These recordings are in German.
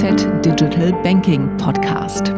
IFZ Digital Banking Podcast.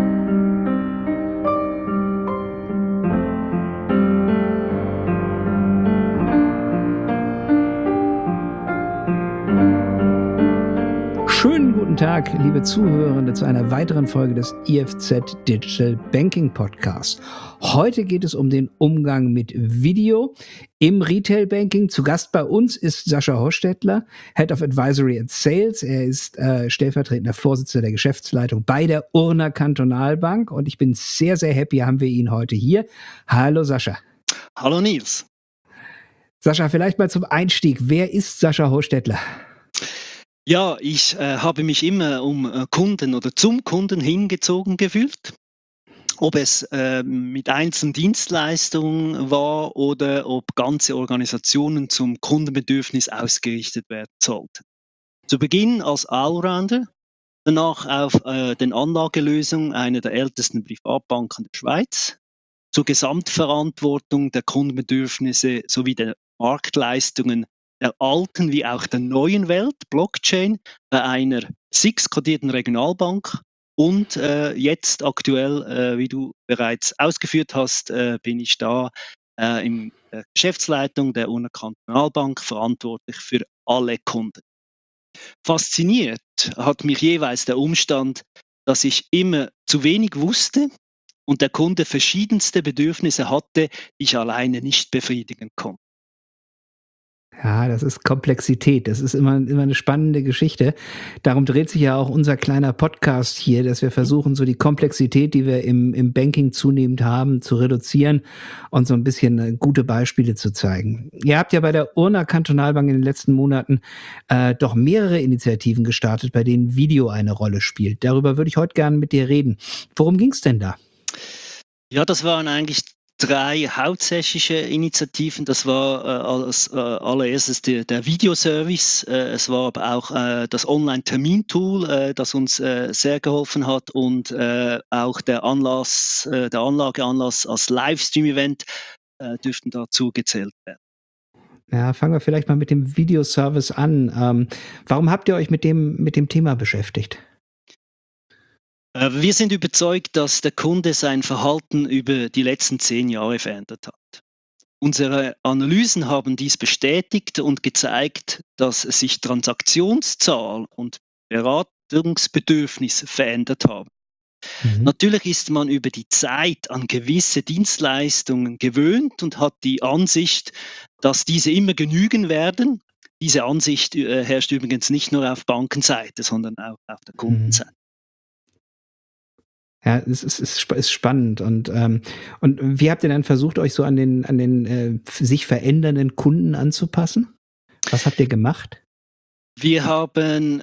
Schönen guten Tag, liebe Zuhörende, zu einer weiteren Folge des IFZ Digital Banking Podcast. Heute geht es um den Umgang mit Video im Retail Banking. Zu Gast bei uns ist Sascha Hostetler, Head of Advisory and Sales. Er ist stellvertretender Vorsitzender der Geschäftsleitung bei der Urner Kantonalbank und ich bin sehr, sehr happy, haben wir ihn heute hier. Hallo Sascha. Hallo Nils. Sascha, vielleicht mal zum Einstieg. Wer ist Sascha Hostetler? Ja, ich habe mich immer um Kunden oder zum Kunden hingezogen gefühlt. Ob es mit einzelnen Dienstleistungen war oder ob ganze Organisationen zum Kundenbedürfnis ausgerichtet werden sollten. Zu Beginn als Allrounder, danach auf den Anlagelösungen einer der ältesten Privatbanken der Schweiz, zur Gesamtverantwortung der Kundenbedürfnisse sowie der Marktleistungen der alten wie auch der neuen Welt, Blockchain, bei einer SIX-kodierten Regionalbank und jetzt aktuell, wie du bereits ausgeführt hast, bin ich da in der Geschäftsleitung der Urner Kantonalbank verantwortlich für alle Kunden. Fasziniert hat mich jeweils der Umstand, dass ich immer zu wenig wusste und der Kunde verschiedenste Bedürfnisse hatte, die ich alleine nicht befriedigen konnte. Ja, das ist Komplexität. Das ist immer eine spannende Geschichte. Darum dreht sich ja auch unser kleiner Podcast hier, dass wir versuchen, so die Komplexität, die wir im Banking zunehmend haben, zu reduzieren und so ein bisschen gute Beispiele zu zeigen. Ihr habt ja bei der Urner Kantonalbank in den letzten Monaten doch mehrere Initiativen gestartet, bei denen Video eine Rolle spielt. Darüber würde ich heute gerne mit dir reden. Worum ging es denn da? Ja, das waren eigentlich 3 hauptsächliche Initiativen. Das war als allererstes der Videoservice. Es war aber auch das Online-Termintool, das uns sehr geholfen hat und auch der Anlageanlass als Livestream-Event dürften dazu gezählt werden. Ja, fangen wir vielleicht mal mit dem Videoservice an. Warum habt ihr euch mit dem Thema beschäftigt? Wir sind überzeugt, dass der Kunde sein Verhalten über die letzten 10 Jahre verändert hat. Unsere Analysen haben dies bestätigt und gezeigt, dass sich Transaktionszahl und Beratungsbedürfnis verändert haben. Natürlich ist man über die Zeit an gewisse Dienstleistungen gewöhnt und hat die Ansicht, dass diese immer genügen werden. Diese Ansicht herrscht übrigens nicht nur auf Bankenseite, sondern auch auf der Kundenseite. Ja, es ist spannend und wie habt ihr dann versucht, euch so an den sich verändernden Kunden anzupassen? Was habt ihr gemacht? Wir haben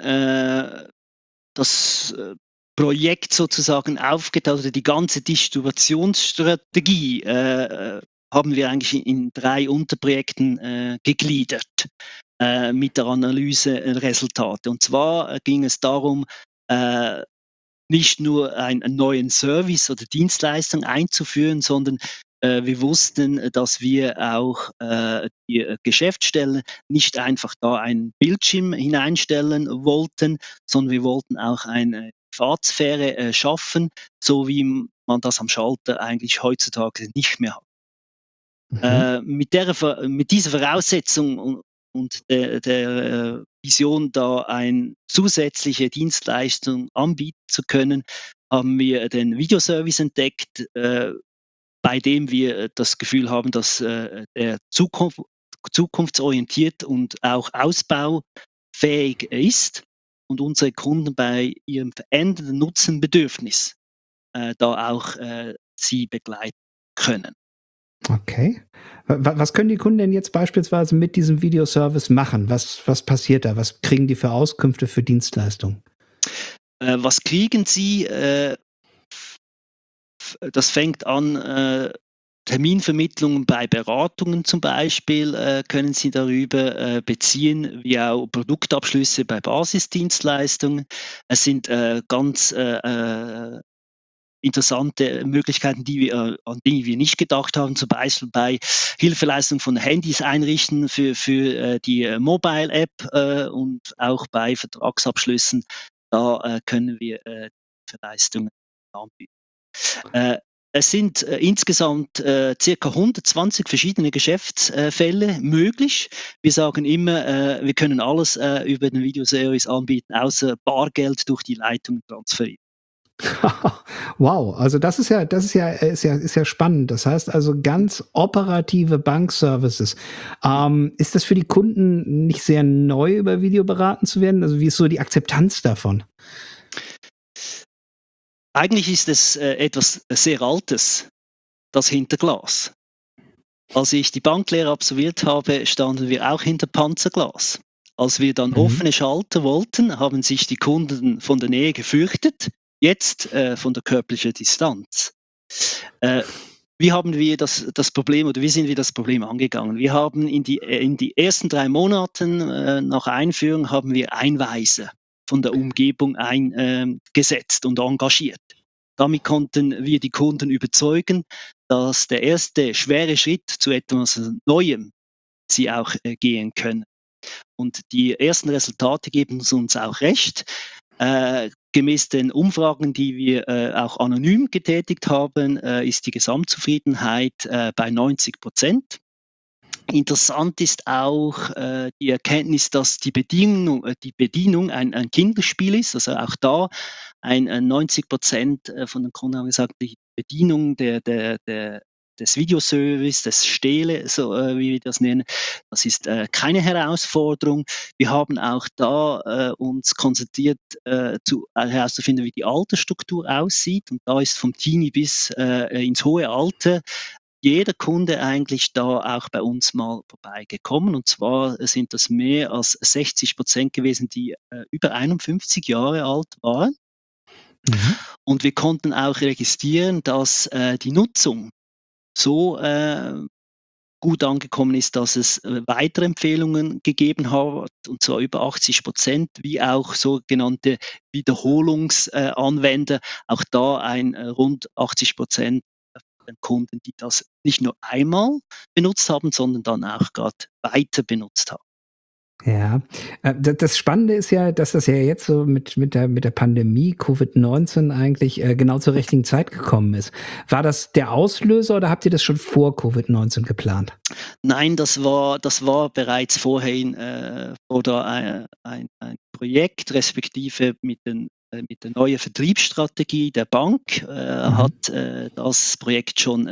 das Projekt sozusagen aufgeteilt, oder die ganze Distributionsstrategie haben wir eigentlich in 3 Unterprojekten gegliedert mit der Analyse Resultate. Und zwar ging es darum, nicht nur einen neuen Service oder Dienstleistung einzuführen, sondern wir wussten, dass wir auch die Geschäftsstellen nicht einfach da einen Bildschirm hineinstellen wollten, sondern wir wollten auch eine Privatsphäre schaffen, so wie man das am Schalter eigentlich heutzutage nicht mehr hat. Mit dieser Voraussetzung und der Vision, da eine zusätzliche Dienstleistung anbieten zu können, haben wir den Videoservice entdeckt, bei dem wir das Gefühl haben, dass der zukunftsorientiert und auch ausbaufähig ist und unsere Kunden bei ihrem verändernden Nutzenbedürfnis da auch sie begleiten können. Okay. Was können die Kunden denn jetzt beispielsweise mit diesem Videoservice machen? Was passiert da? Was kriegen die für Auskünfte für Dienstleistungen? Was kriegen sie? Das fängt an, Terminvermittlungen bei Beratungen zum Beispiel können Sie darüber beziehen, wie auch Produktabschlüsse bei Basisdienstleistungen. Es sind ganz interessante Möglichkeiten, an die wir nicht gedacht haben, zum Beispiel bei Hilfeleistung von Handys einrichten für die Mobile-App und auch bei Vertragsabschlüssen Da können wir Leistungen anbieten. Es sind insgesamt circa 120 verschiedene Geschäftsfälle möglich. Wir sagen immer, wir können alles über den Videoservice anbieten, außer Bargeld durch die Leitung transferieren. Wow, also das ist ja spannend. Das heißt also ganz operative Bankservices. Ist das für die Kunden nicht sehr neu, über Video beraten zu werden? Also wie ist so die Akzeptanz davon? Eigentlich ist es etwas sehr Altes, das Hinterglas. Als ich die Banklehre absolviert habe, standen wir auch hinter Panzerglas. Als wir dann Mhm. offene Schalter wollten, haben sich die Kunden von der Nähe gefürchtet, jetzt von der körperlichen Distanz. Äh, Wie haben wir das Problem oder wie sind wir das Problem angegangen? Wir haben in die ersten 3 Monaten nach Einführung haben wir Einweise von der Umgebung gesetzt und engagiert. Damit konnten wir die Kunden überzeugen, dass der erste schwere Schritt zu etwas Neuem sie auch gehen können. Und die ersten Resultate geben uns auch recht. Gemäß den Umfragen, die wir auch anonym getätigt haben, ist die Gesamtzufriedenheit bei 90%. Interessant ist auch die Erkenntnis, dass die Bedienung ein Kinderspiel ist. Also auch da 90% von den Kunden haben gesagt, die Bedienung des Videoservice, des Stele, so wie wir das nennen, das ist keine Herausforderung. Wir haben auch da uns konzentriert, herauszufinden, wie die Altersstruktur aussieht. Und da ist vom Teenie bis ins hohe Alter jeder Kunde eigentlich da auch bei uns mal vorbeigekommen. Und zwar sind das mehr als 60% gewesen, die über 51 Jahre alt waren. Mhm. Und wir konnten auch registrieren, dass die Nutzung so gut angekommen ist, dass es weitere Empfehlungen gegeben hat, und zwar über 80%, wie auch sogenannte Wiederholungsanwender. Auch da rund 80% den Kunden, die das nicht nur einmal benutzt haben, sondern dann auch gerade weiter benutzt haben. Ja, das Spannende ist ja, dass das ja jetzt so mit der Pandemie Covid-19 eigentlich genau zur richtigen Zeit gekommen ist. War das der Auslöser oder habt ihr das schon vor Covid-19 geplant? Nein, das war bereits vorhin oder ein Projekt, respektive mit der neuen Vertriebsstrategie der Bank Mhm. hat das Projekt schon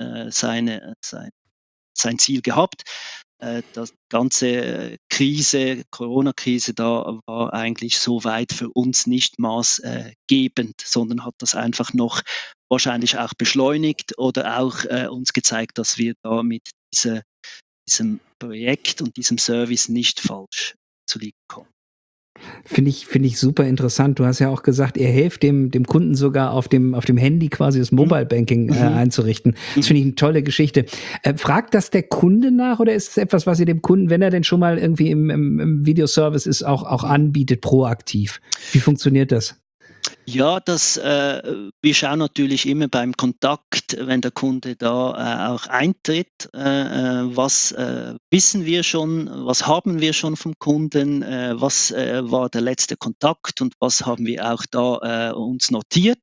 sein Ziel gehabt. Das ganze Corona-Krise, da war eigentlich so weit für uns nicht maßgebend, sondern hat das einfach noch wahrscheinlich auch beschleunigt oder auch uns gezeigt, dass wir da mit diesem Projekt und diesem Service nicht falsch zu liegen kommen. Finde ich super interessant. Du hast ja auch gesagt, ihr helft dem Kunden sogar auf dem Handy quasi das Mhm. Mobile Banking Mhm. einzurichten. Das Mhm. finde ich eine tolle Geschichte. Fragt das der Kunde nach oder ist es etwas, was ihr dem Kunden, wenn er denn schon mal irgendwie im Videoservice ist, auch anbietet, proaktiv? Wie funktioniert das? Ja, wir schauen natürlich immer beim Kontakt, wenn der Kunde da auch eintritt, was wissen wir schon, was haben wir schon vom Kunden, was war der letzte Kontakt und was haben wir auch da uns notiert,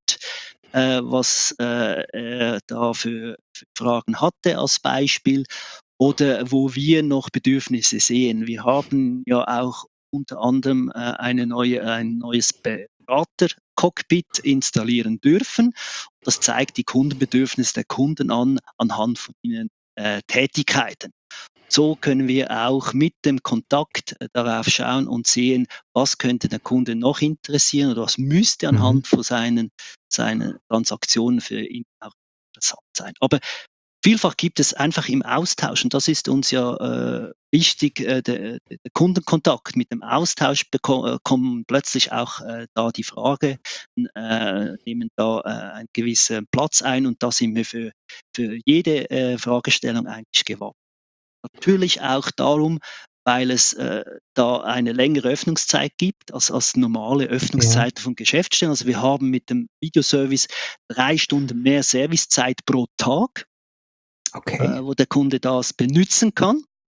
was er da für Fragen hatte als Beispiel oder wo wir noch Bedürfnisse sehen. Wir haben ja auch unter anderem ein neues Berater-Cockpit installieren dürfen. Das zeigt die Kundenbedürfnisse der Kunden anhand von ihren Tätigkeiten. So können wir auch mit dem Kontakt darauf schauen und sehen, was könnte der Kunde noch interessieren oder was müsste Mhm. anhand von seinen Transaktionen für ihn auch interessant sein. Aber vielfach gibt es einfach im Austausch, und das ist uns ja wichtig, der Kundenkontakt. Mit dem Austausch kommen plötzlich auch da die Fragen, nehmen da einen gewissen Platz ein, und da sind wir für jede Fragestellung eigentlich gewappnet. Natürlich auch darum, weil es da eine längere Öffnungszeit gibt als normale Ja, Öffnungszeiten von Geschäftsstellen. Also wir haben mit dem Videoservice 3 Stunden mehr Servicezeit pro Tag, okay. wo der Kunde das benutzen kann.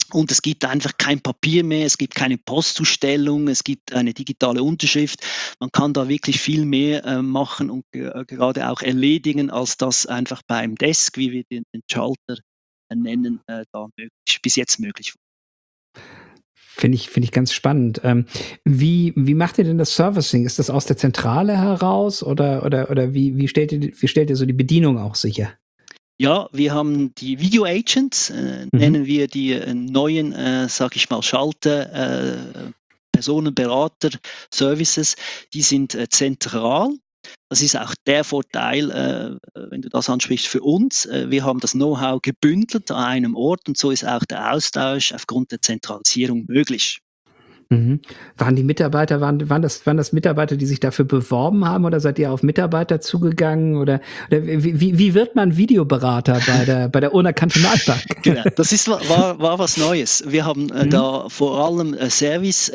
Und es gibt einfach kein Papier mehr, es gibt keine Postzustellung, es gibt eine digitale Unterschrift. Man kann da wirklich viel mehr machen und gerade auch erledigen, als das einfach beim Desk, wie wir den Schalter nennen, da bis jetzt möglich war. Finde ich ganz spannend. Wie macht ihr denn das Servicing? Ist das aus der Zentrale heraus oder wie stellt ihr so die Bedienung auch sicher? Ja, wir haben die Video Agents, Mhm. nennen wir die neuen, sage ich mal, Schalter, Personenberater, Services, die sind zentral. Das ist auch der Vorteil, wenn du das ansprichst, für uns. Wir haben das Know-how gebündelt an einem Ort und so ist auch der Austausch aufgrund der Zentralisierung möglich. Mhm. Waren das Mitarbeiter, die sich dafür beworben haben oder seid ihr auf Mitarbeiter zugegangen oder wie wird man Videoberater bei der Unna Kantonalbank? Genau, das ist war was Neues. Wir haben Mhm. da vor allem Service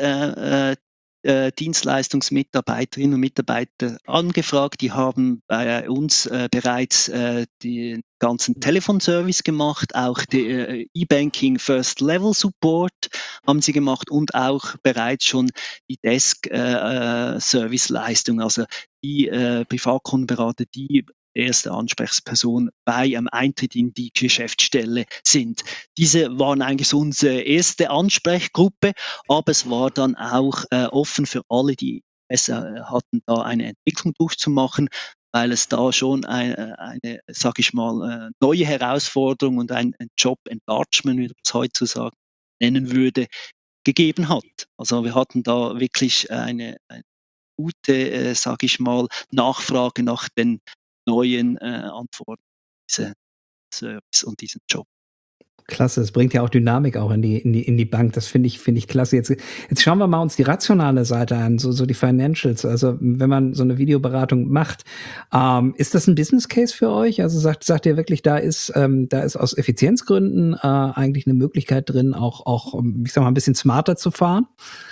Dienstleistungsmitarbeiterinnen und Mitarbeiter angefragt. Die haben bei uns bereits den ganzen Telefonservice gemacht, auch die E-Banking First Level Support haben sie gemacht und auch bereits schon die Desk Serviceleistung, also die Privatkundenberater, die erste Ansprechperson bei einem Eintritt in die Geschäftsstelle sind. Diese waren eigentlich so unsere erste Ansprechgruppe, aber es war dann auch offen für alle, die Interesse hatten, da eine Entwicklung durchzumachen, weil es da schon eine, sage ich mal, neue Herausforderung und ein Job-Enlargement, wie man es heutzutage nennen würde, gegeben hat. Also wir hatten da wirklich eine gute, sage ich mal, Nachfrage nach den neuen Anforderungen dieser Service und diesen Job. Klasse, es bringt ja auch Dynamik auch in die Bank. Das finde ich klasse. Jetzt schauen wir mal uns die rationale Seite an, so die Financials. Also, wenn man so eine Videoberatung macht, ist das ein Business Case für euch? Also, sagt ihr wirklich, da ist aus Effizienzgründen, eigentlich eine Möglichkeit drin, auch, ich sage mal, ein bisschen smarter zu fahren?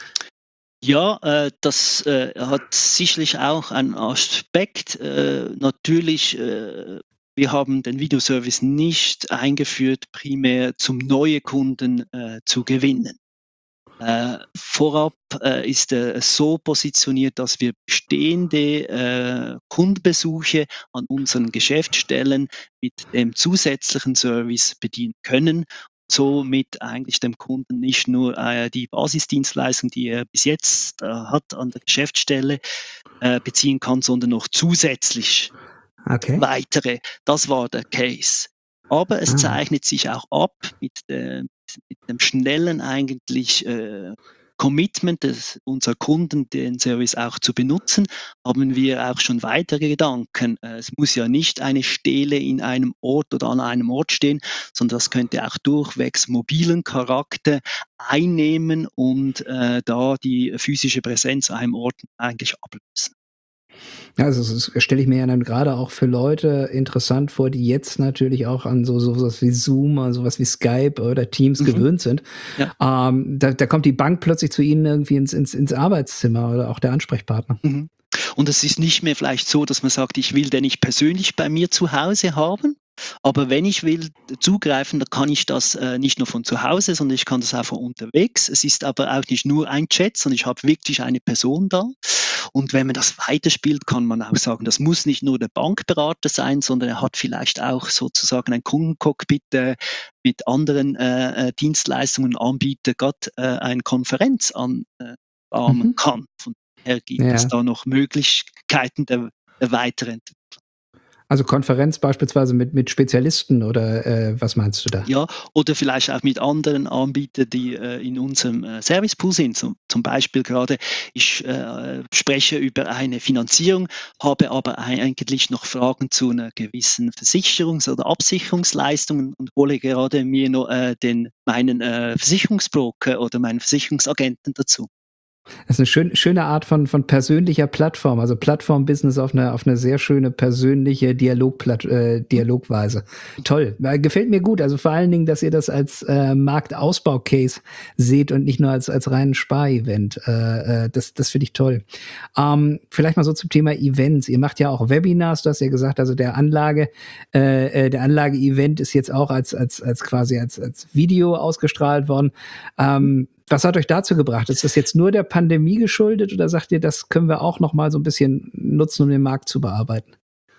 Ja, das hat sicherlich auch einen Aspekt. Natürlich, wir haben den Videoservice nicht eingeführt, primär zum neue Kunden zu gewinnen. Vorab ist er so positioniert, dass wir bestehende Kundenbesuche an unseren Geschäftsstellen mit dem zusätzlichen Service bedienen können. Somit eigentlich dem Kunden nicht nur die Basisdienstleistung, die er bis jetzt hat an der Geschäftsstelle, beziehen kann, sondern noch zusätzlich Okay. weitere. Das war der Case. Aber es Ah. zeichnet sich auch ab mit dem schnellen eigentlich Commitment unserer Kunden, den Service auch zu benutzen, haben wir auch schon weitere Gedanken. Es muss ja nicht eine Stele in einem Ort oder an einem Ort stehen, sondern das könnte auch durchwegs mobilen Charakter einnehmen und da die physische Präsenz an einem Ort eigentlich ablösen. Ja, also das stelle ich mir ja dann gerade auch für Leute interessant vor, die jetzt natürlich auch an so was wie Zoom, an so was wie Skype oder Teams Mhm, gewöhnt sind. ja. Da kommt die Bank plötzlich zu Ihnen irgendwie ins Arbeitszimmer oder auch der Ansprechpartner. Mhm. Und es ist nicht mehr vielleicht so, dass man sagt: „Ich will den nicht persönlich bei mir zu Hause haben, aber wenn ich will zugreifen, dann kann ich das nicht nur von zu Hause, sondern ich kann das auch von unterwegs.“ Es ist aber auch nicht nur ein Chat, sondern ich habe wirklich eine Person da. Und wenn man das weiterspielt, kann man auch sagen, das muss nicht nur der Bankberater sein, sondern er hat vielleicht auch sozusagen ein Kundencockpit, mit anderen Dienstleistungen und Anbieter grad eine Konferenz anberaumen Mhm. kann. Von daher gibt es Ja. da noch Möglichkeiten der Weiterentwicklung. Also Konferenz beispielsweise mit Spezialisten oder, was meinst du da? Ja, oder vielleicht auch mit anderen Anbietern, die in unserem Servicepool sind. Zum Beispiel gerade, ich spreche über eine Finanzierung, habe aber eigentlich noch Fragen zu einer gewissen Versicherungs- oder Absicherungsleistung und hole gerade mir noch meinen Versicherungsbroker oder meinen Versicherungsagenten dazu. Das ist eine schöne Art von persönlicher Plattform, also Plattform-Business auf eine sehr schöne persönliche Dialogweise. Toll, gefällt mir gut. Also vor allen Dingen, dass ihr das als Marktausbau-Case seht und nicht nur als reinen Spar-Event. Das finde ich toll. Vielleicht mal so zum Thema Events. Ihr macht ja auch Webinars, du hast ja gesagt, also der Anlage-Event ist jetzt auch als quasi als Video ausgestrahlt worden. Was hat euch dazu gebracht? Ist das jetzt nur der Pandemie geschuldet oder sagt ihr, das können wir auch noch mal so ein bisschen nutzen, um den Markt zu bearbeiten?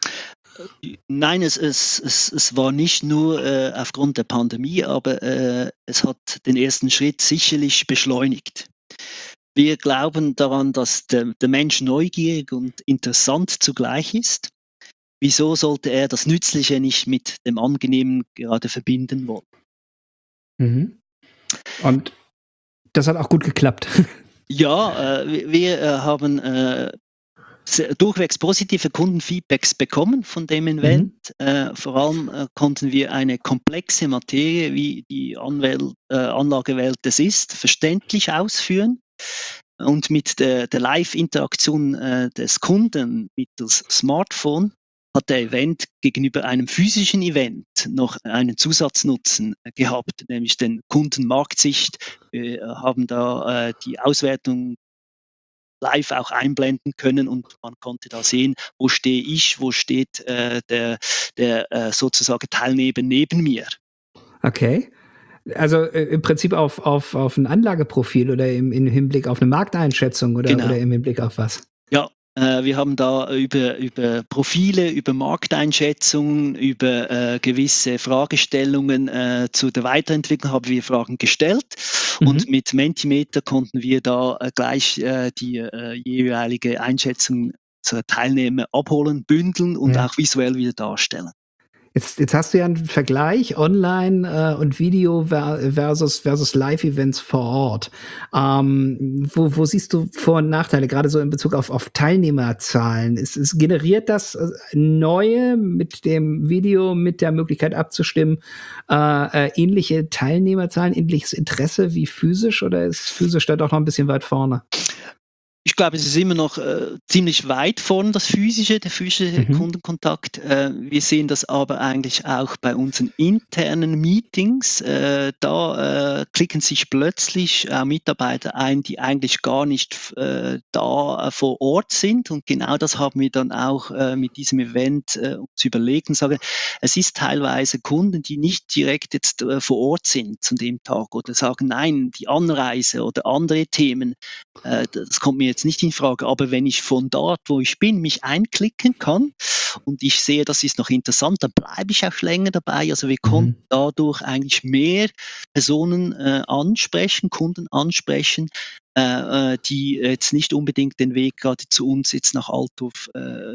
Nein, es war nicht nur aufgrund der Pandemie, aber es hat den ersten Schritt sicherlich beschleunigt. Wir glauben daran, dass der Mensch neugierig und interessant zugleich ist. Wieso sollte er das Nützliche nicht mit dem Angenehmen gerade verbinden wollen? Mhm. Und das hat auch gut geklappt. Ja, wir haben durchwegs positive Kundenfeedbacks bekommen von dem Event. Vor allem konnten wir eine komplexe Materie, wie die Anlagewelt es ist, verständlich ausführen. Und mit der Live-Interaktion des Kunden mittels Smartphone hat der Event gegenüber einem physischen Event noch einen Zusatznutzen gehabt, nämlich den Kundenmarktsicht. Wir haben da die Auswertung live auch einblenden können und man konnte da sehen, wo stehe ich, wo steht der sozusagen Teilnehmer neben mir. Okay. Also im Prinzip auf ein Anlageprofil oder im Hinblick auf eine Markteinschätzung oder Genau. oder im Hinblick auf was? Ja, wir haben da über Profile, über Markteinschätzungen, über gewisse Fragestellungen zu der Weiterentwicklung haben wir Fragen gestellt und mit Mentimeter konnten wir da gleich die jeweilige Einschätzung zur Teilnehmer abholen, bündeln und auch visuell wieder darstellen. Jetzt hast du ja einen Vergleich online und Video versus Live-Events vor Ort. Wo siehst du Vor- und Nachteile, gerade so in Bezug auf Teilnehmerzahlen? Generiert das neue mit dem Video, mit der Möglichkeit abzustimmen, ähnliche Teilnehmerzahlen, ähnliches Interesse wie physisch oder ist physisch da doch noch ein bisschen weit vorne? Ich glaube, es ist immer noch ziemlich weit vorn, der physische Kundenkontakt. Wir sehen das aber eigentlich auch bei unseren internen Meetings. Da klicken sich plötzlich Mitarbeiter ein, die eigentlich gar nicht da vor Ort sind. Und genau das haben wir dann auch mit diesem Event uns überlegt und sagen, es ist teilweise Kunden, die nicht direkt jetzt vor Ort sind zu dem Tag oder sagen, nein, die Anreise oder andere Themen, das kommt mir jetzt nicht in Frage, aber wenn ich von dort, wo ich bin, mich einklicken kann und ich sehe, das ist noch interessant, dann bleibe ich auch länger dabei. Also wir konnten dadurch eigentlich mehr Personen ansprechen, Kunden ansprechen, die jetzt nicht unbedingt den Weg gerade zu uns jetzt nach Altdorf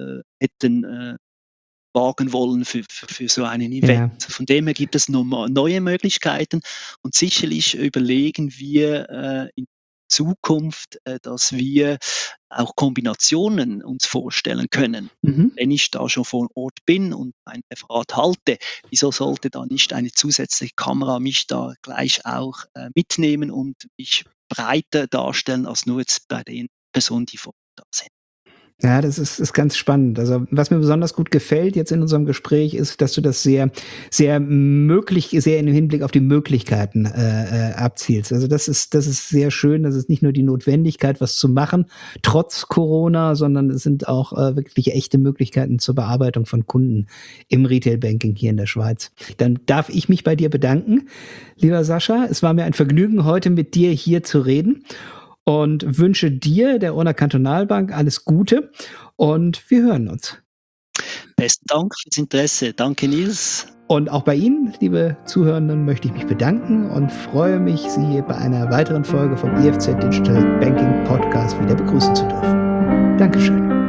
hätten wagen wollen für so einen Event. Ja. Von dem her gibt es neue Möglichkeiten und sicherlich überlegen wir in Zukunft, dass wir auch Kombinationen uns vorstellen können. Wenn ich da schon vor Ort bin und ein Referat halte, wieso sollte da nicht eine zusätzliche Kamera mich da gleich auch mitnehmen und mich breiter darstellen als nur jetzt bei den Personen, die vor Ort da sind. Ja, das ist ganz spannend. Also, was mir besonders gut gefällt jetzt in unserem Gespräch ist, dass du das sehr sehr sehr im Hinblick auf die Möglichkeiten, abzielst. Also, das ist sehr schön. Das ist nicht nur die Notwendigkeit, was zu machen, trotz Corona, sondern es sind auch, wirklich echte Möglichkeiten zur Bearbeitung von Kunden im Retail-Banking hier in der Schweiz. Dann darf ich mich bei dir bedanken, lieber Sascha. Es war mir ein Vergnügen, heute mit dir hier zu reden. Und wünsche dir, der Urner Kantonalbank, alles Gute und wir hören uns. Besten Dank fürs Interesse. Danke, Nils. Und auch bei Ihnen, liebe Zuhörenden, möchte ich mich bedanken und freue mich, Sie bei einer weiteren Folge vom IFZ Digital Banking Podcast wieder begrüßen zu dürfen. Dankeschön.